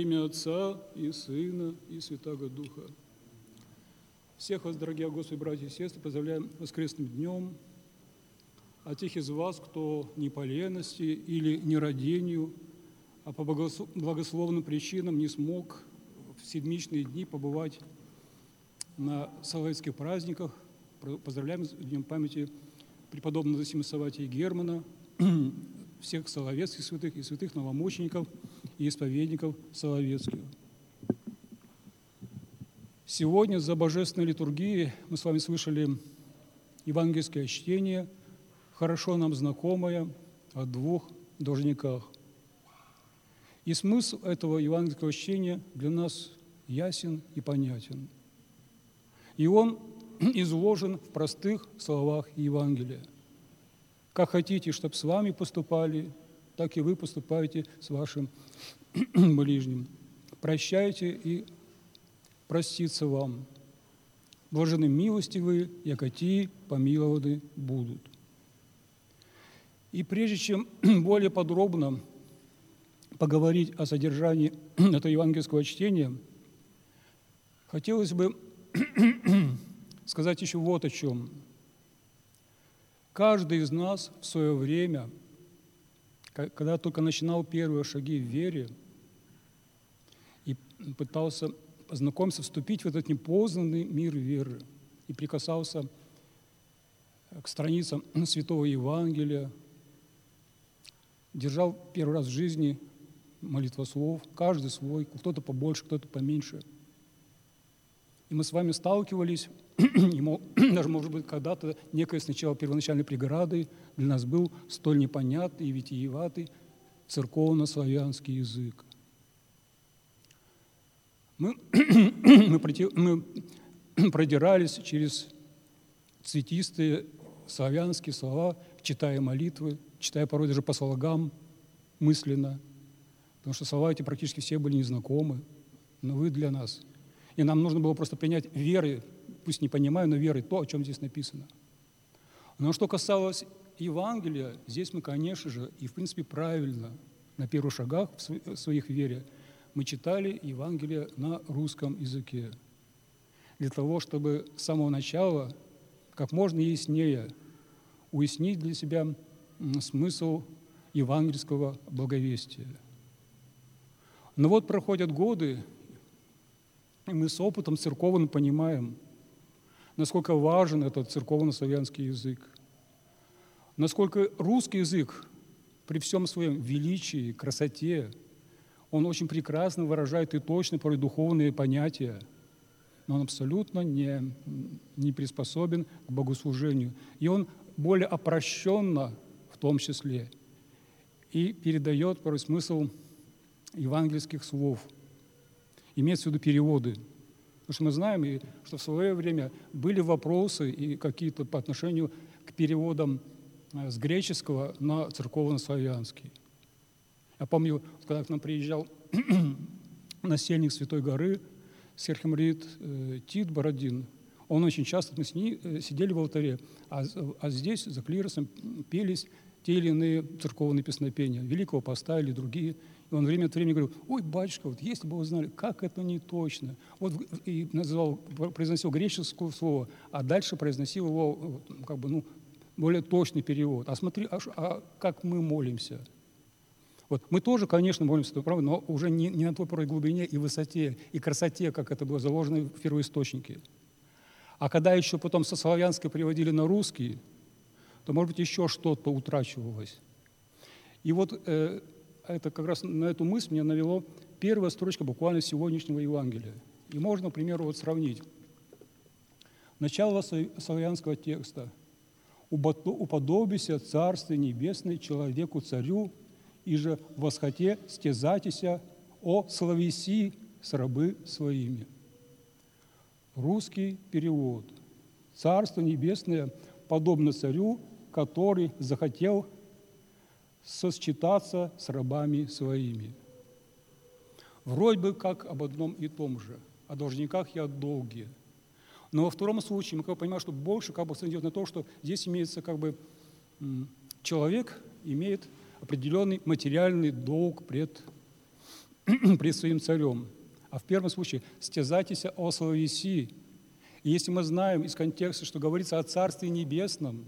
имя Отца и Сына и Святаго Духа. Всех вас, дорогие Господи, братья и сестры, поздравляем воскресным днем. А тех из вас, кто не по лености или не родению, а по благословным причинам не смог в седмичные дни побывать на Соловецких праздниках, поздравляем с днем памяти преподобного Зосимы Савватия Германа, всех соловецких святых и святых новомучеников и исповедников соловецких. Сегодня за божественной литургией мы с вами слышали евангельское чтение, хорошо нам знакомое, о двух должниках. И смысл этого евангельского чтения для нас ясен и понятен. И он изложен в простых словах Евангелия. Как хотите, чтобы с вами поступали, так и вы поступаете с вашим ближним. Прощайте, и простится вам. Блаженны милостивые, якоти помилованы будут. И прежде чем более подробно поговорить о содержании этого евангельского чтения, хотелось бы сказать еще вот о чем. Каждый из нас в свое время, когда только начинал первые шаги в вере и пытался познакомиться, вступить в этот непознанный мир веры и прикасался к страницам Святого Евангелия, держал первый раз в жизни молитвослов, каждый свой, кто-то побольше, кто-то поменьше. И мы с вами сталкивались, и даже, может быть, когда-то некой сначала первоначальной преградой для нас был столь непонятный и витиеватый церковно-славянский язык. Мы продирались через цветистые славянские слова, читая молитвы, читая порой даже по слогам мысленно, потому что слова эти практически все были незнакомы, но вы для нас. И нам нужно было просто принять верой, пусть не понимаю, но верой то, о чем здесь написано. Но что касалось Евангелия, здесь мы, конечно же, и в принципе правильно, на первых шагах в своих вере, мы читали Евангелие на русском языке. Для того, чтобы с самого начала как можно яснее уяснить для себя смысл евангельского благовестия. Но вот проходят годы, и мы с опытом церковным понимаем, насколько важен этот церковно-славянский язык, насколько русский язык при всем своем величии, красоте, он очень прекрасно выражает и точно порой духовные понятия, но он абсолютно не приспособен к богослужению. И он более опрощенно в том числе и передает порой смысл евангельских слов. Имеется в виду переводы. Потому что мы знаем, что в свое время были вопросы и какие-то по отношению к переводам с греческого на церковно-славянский. Я помню, когда к нам приезжал насельник Святой горы, схерхимандрит Тит Бородин, он очень часто, мы с ним сидели в алтаре, а здесь за клиросом пелись те или иные церковные песнопения, Великого Поста или другие. И он время от времени говорил: ой, батюшка, вот если бы вы знали, как это не точно. Вот, и произносил греческое слово, а дальше произносил его более точный перевод. А смотри, как мы молимся. Вот. Мы тоже, конечно, молимся, но уже не на той порой глубине и высоте, и красоте, как это было заложено в первоисточнике. А когда еще потом со славянского переводили на русский, то, может быть, еще что-то утрачивалось. И вот это как раз на эту мысль меня навело первая строчка буквально сегодняшнего Евангелия. И можно, к примеру, вот сравнить. Начало славянского текста. «Уподобися Царстве Небесное человеку-царю, и же восхоте стезатися о славеси с рабы своими». Русский перевод. «Царство Небесное подобно царю, который захотел сосчитаться с рабами своими». Вроде бы как об одном и том же, о должниках и о долге. Но во втором случае мы понимаем, что больше акцент идет на то, что здесь имеется человек имеет определенный материальный долг пред пред своим царем. А в первом случае «стязайтесь о словеси». И если мы знаем из контекста, что говорится о Царстве Небесном,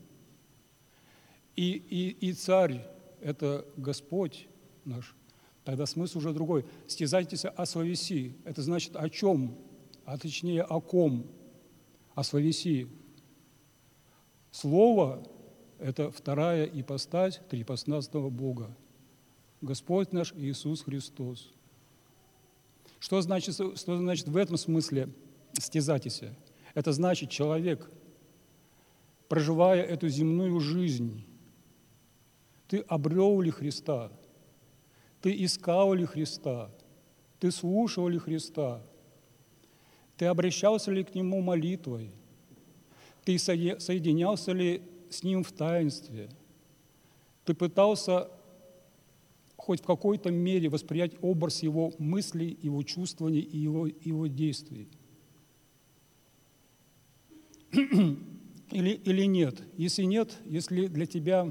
и царь – это Господь наш, тогда смысл уже другой. «Стязайтесь о словеси» – это значит о чем? А точнее о ком? О словеси. Слово – это вторая ипостась триипостасного Бога. Господь наш Иисус Христос. Что значит в этом смысле «стязайтесь»? Это значит, человек, проживая эту земную жизнь, ты обрел ли Христа? Ты искал ли Христа? Ты слушал ли Христа? Ты обращался ли к Нему молитвой? Ты соединялся ли с Ним в таинстве? Ты пытался хоть в какой-то мере воспринять образ Его мыслей, Его чувствований и Его действий? Или нет? Если нет, если для тебя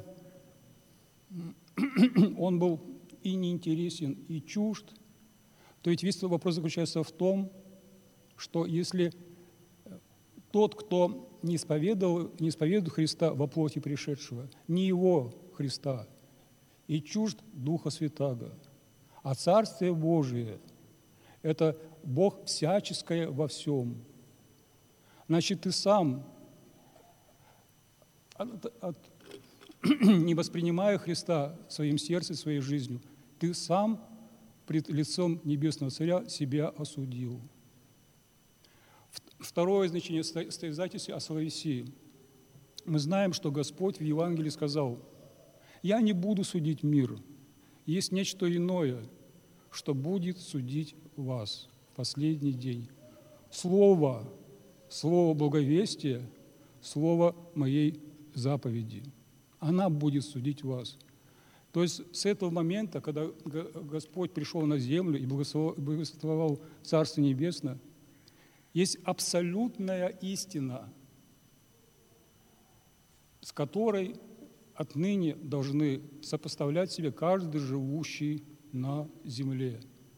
Он был и неинтересен, и чужд, то ведь весь вопрос заключается в том, что если тот, кто не исповедует Христа во плоти пришедшего, не Его Христа, и чужд Духа Святаго, а Царствие Божие – это Бог всяческое во всем. Значит, ты сам, не воспринимая Христа своим сердцем, своей жизнью, ты сам пред лицом Небесного Царя себя осудил. Второе значение «стязайтесь о словеси». Мы знаем, что Господь в Евангелии сказал: «Я не буду судить мир, есть нечто иное, что будет судить вас в последний день. Слово благовестия, слово моей заповеди. Она будет судить вас». То есть с этого момента, когда Господь пришел на землю и благословил Царство Небесное, есть абсолютная истина, с которой отныне должны сопоставлять себе каждый живущий на земле.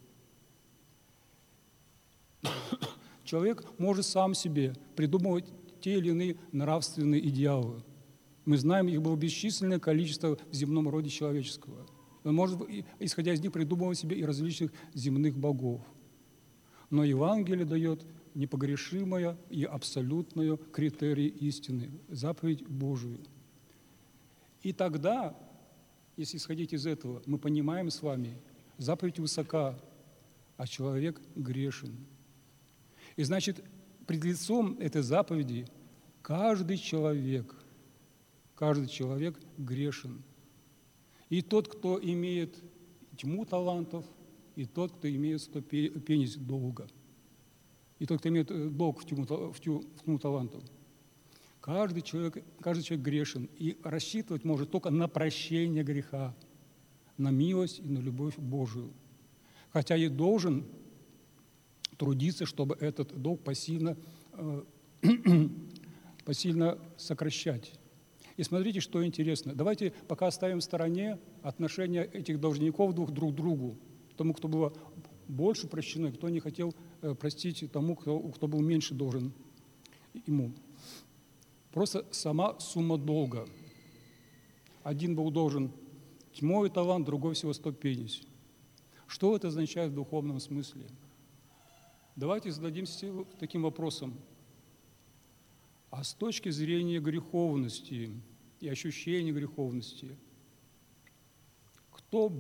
Человек может сам себе придумывать те или иные нравственные идеалы. Мы знаем, их было бесчисленное количество в земном роде человеческого. Он может, исходя из них, придумывать себе и различных земных богов. Но Евангелие дает непогрешимое и абсолютное критерий истины, заповедь Божию. И тогда, если исходить из этого, мы понимаем с вами, заповедь высока, а человек грешен. И значит, пред лицом этой заповеди каждый человек грешен. И тот, кто имеет тьму талантов, и тот, кто имеет ступень долга. И тот, кто имеет долг в тьму талантов. Каждый человек грешен и рассчитывать может только на прощение греха, на милость и на любовь Божию. Хотя и должен трудиться, чтобы этот долг посильно сокращать. И смотрите, что интересно. Давайте пока оставим в стороне отношения этих должников друг к другу, тому, кто было больше прощено, и кто не хотел простить тому, кто был меньше должен ему. Просто сама сумма долга. Один был должен тьмой талант, другой всего 100 пенис. Что это означает в духовном смысле? Давайте зададимся таким вопросом. А с точки зрения греховности и ощущения греховности, кто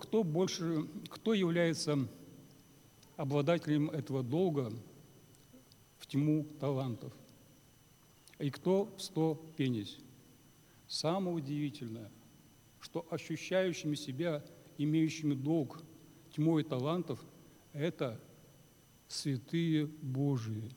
является обладателем этого долга в тьму талантов? И кто в 100 пенис? Самое удивительное, что ощущающими себя, имеющими долг тьмой талантов, это святые Божии.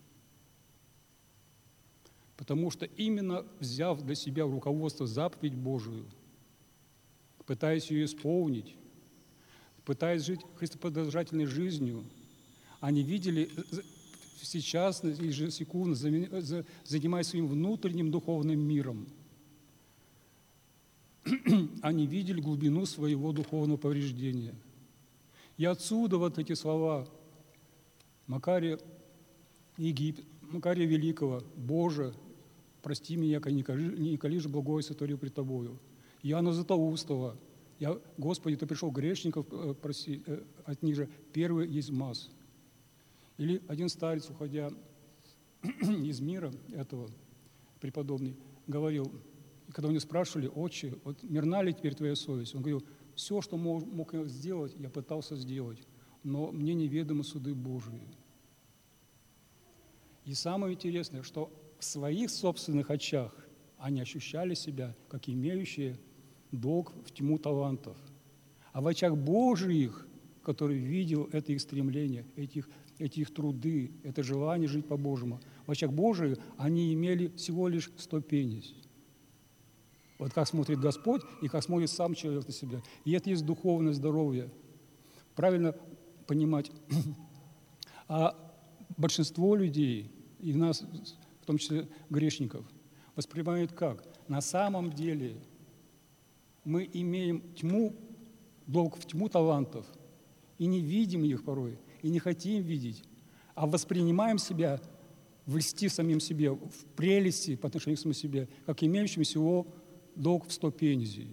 Потому что именно взяв для себя в руководство заповедь Божию, пытаясь ее исполнить, пытаясь жить христоподражательной жизнью, они видели сейчас, ежесекундно, занимаясь своим внутренним духовным миром, они видели глубину своего духовного повреждения. И отсюда вот эти слова Макария Великого: «Боже, прости меня, яко не коли же благое сотворил пред Тобою». Иоанна Златоустова: «Господи, Ты пришел грешников просить, от них же первый есть маз». Или один старец, уходя из мира этого, преподобный, говорил, когда у него спрашивали: «Отче, вот мирна ли теперь твоя совесть?» Он говорил: «Все, что мог я сделать, я пытался сделать, но мне неведомы суды Божии». И самое интересное, что в своих собственных очах они ощущали себя как имеющие долг в тьму талантов. А в очах Божиих, который видел это их стремление, эти их труды, это желание жить по-божьему, в очах Божиих они имели всего лишь 100 пенись. Вот как смотрит Господь и как смотрит сам человек на себя. И это есть духовное здоровье. Правильно понимать. А большинство людей, и нас, в том числе грешников, воспринимают как? На самом деле мы имеем долг в тьму талантов, и не видим их порой, и не хотим видеть, а воспринимаем себя в льсти самим себе, в прелести по отношению к самому себе, как имеющим всего долг в 100 пенезей.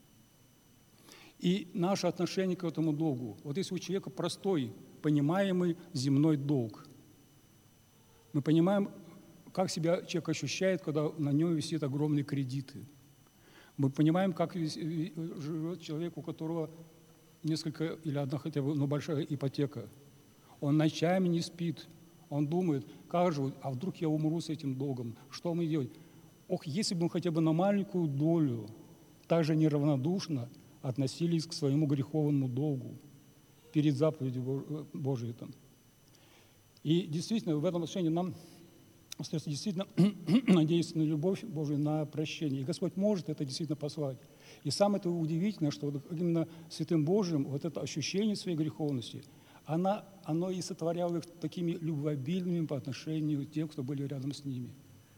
И наше отношение к этому долгу, вот если у человека простой, понимаемый земной долг, мы понимаем, как себя человек ощущает, когда на нем висят огромные кредиты. Мы понимаем, как живет человек, у которого несколько или одна хотя бы, но большая ипотека. Он ночами не спит, он думает, как же, а вдруг я умру с этим долгом, что мне делать? Ох, если бы мы хотя бы на маленькую долю так же неравнодушно относились к своему греховному долгу перед заповедью Божией. И действительно, в этом отношении нам остается действительно надеяться на любовь Божию, на прощение. И Господь может это действительно послать. И самое это удивительное, что вот именно Святым Божиим вот это ощущение своей греховности, оно и сотворяло их такими любвеобильными по отношению к тем, кто были рядом с ними.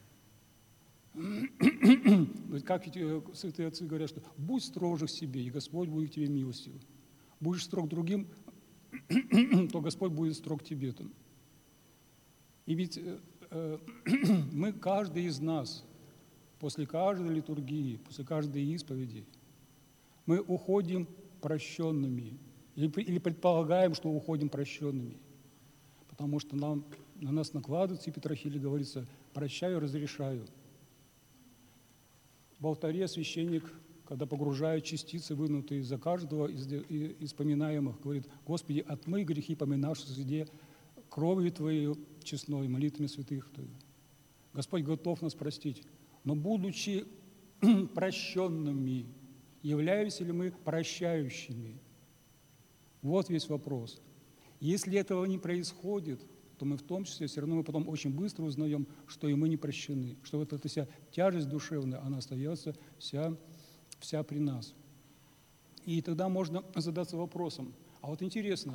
Как святые отцы говорят, что будь строже к себе, и Господь будет к тебе милостив. Будешь строг другим, то Господь будет строг к тебе. И ведь мы, каждый из нас, после каждой литургии, после каждой исповеди, мы уходим прощенными или предполагаем, что уходим прощенными, потому что на нас накладывается, и Петрохиле говорится: «Прощаю, разрешаю». В алтаре священник, когда погружает частицы, вынутые из-за каждого из поминаемых, говорит: «Господи, отмой грехи, поминавших в суде, кровью Твоей честной, молитвами святых Твоих». Господь готов нас простить, но будучи прощенными, являемся ли мы прощающими? Вот весь вопрос. Если этого не происходит, то мы в том числе все равно мы потом очень быстро узнаем, что и мы не прощены, что вот эта вся тяжесть душевная, она остается вся при нас. И тогда можно задаться вопросом: а вот интересно,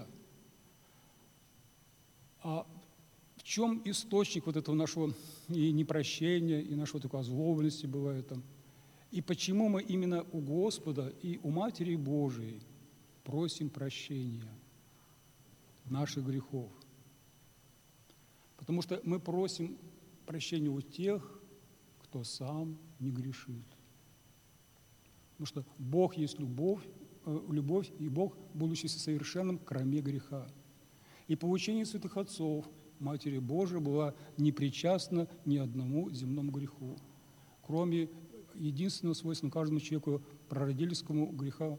а в чем источник вот этого нашего и непрощения, и нашего такой озлобленности бывает там? И почему мы именно у Господа и у Матери Божией просим прощения наших грехов? Потому что мы просим прощения у тех, кто сам не грешит. Потому что Бог есть любовь, и Бог, будучи совершенным, кроме греха. И по учению святых отцов Матери Божия была не причастна ни одному земному греху, кроме единственного свойственного каждому человеку прародительскому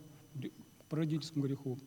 греху.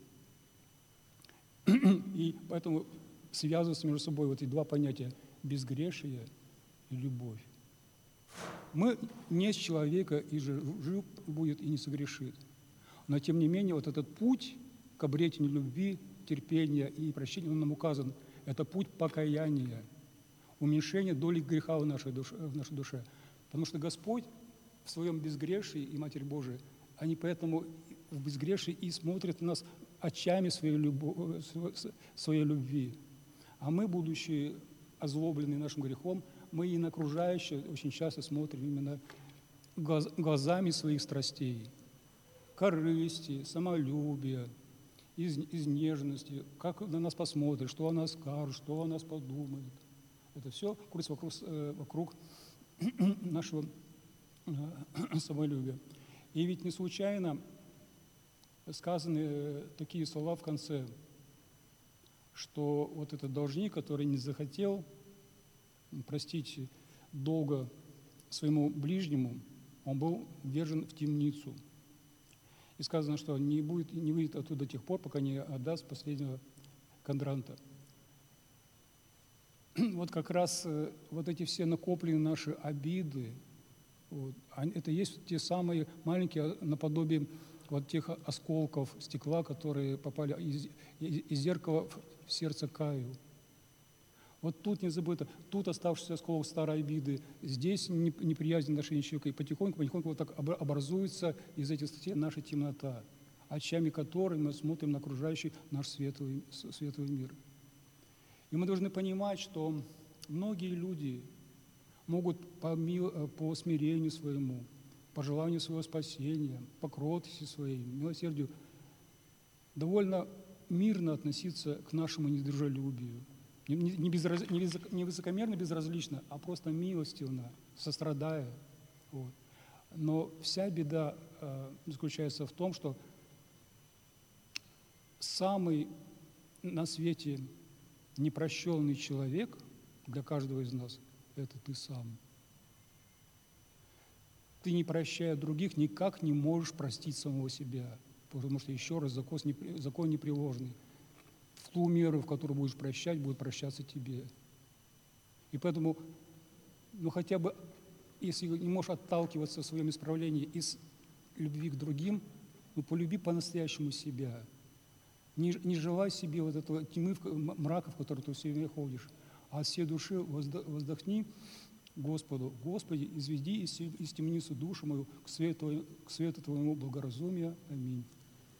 И поэтому связываются между собой вот эти два понятия – безгрешие и любовь. Мы не с человека и жив будет, и не согрешит. Но, тем не менее, вот этот путь к обретению любви, терпения и прощения, он нам указан. Это путь покаяния, уменьшения доли греха в нашей душе. Потому что Господь в своем безгрешии и Матерь Божия, они поэтому в безгрешии и смотрят на нас очами своей любви. А мы, будучи озлоблены нашим грехом, мы и на окружающее очень часто смотрим именно глазами своих страстей, корысти, самолюбия из нежности, как на нас посмотрит, что о нас скажет, что о нас подумает. Это все крутится вокруг нашего самолюбия. И ведь не случайно сказаны такие слова в конце, что вот этот должник, который не захотел простить долга своему ближнему, он был ввержен в темницу. И сказано, что не выйдет оттуда до тех пор, пока не отдаст последнего кондранта. Вот как раз вот эти все накопленные наши обиды, вот, это есть те самые маленькие наподобие вот тех осколков стекла, которые попали из зеркала в сердце Каину. Вот тут не забыто, тут оставшийся осколок старой обиды, здесь неприязнь отношения человека, и потихоньку вот так образуется из этих статей наша темнота, очами которой мы смотрим на окружающий наш светлый мир. И мы должны понимать, что многие люди могут по смирению своему, по желанию своего спасения, по кротости своей, милосердию довольно мирно относиться к нашему недружелюбию. Не высокомерно, безразлично, а просто милостивно, сострадая. Вот. Но вся беда заключается в том, что самый на свете непрощенный человек для каждого из нас – это ты сам. Ты, не прощая других, никак не можешь простить самого себя, потому что, еще раз, закон непреложный. В ту меру, в которую будешь прощать, будет прощаться тебе. И поэтому, хотя бы, если не можешь отталкиваться в своем исправлении из любви к другим, полюби по-настоящему себя. Не желай себе вот этого тьмы, мрака, в который ты все время ходишь, а от всей души воздохни Господу: Господи, изведи из темницы душу мою к свету Твоему благоразумия. Аминь.